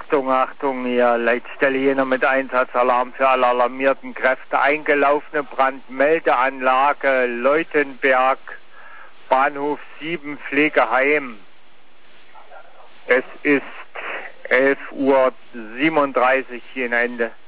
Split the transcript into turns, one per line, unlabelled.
Achtung, Achtung, hier, Leitstelle Jena mit Einsatzalarm für alle alarmierten Kräfte. Eingelaufene Brandmeldeanlage Leutenberg, Bahnhof 7, Pflegeheim. Es ist 11:37 Uhr, hier ein Ende.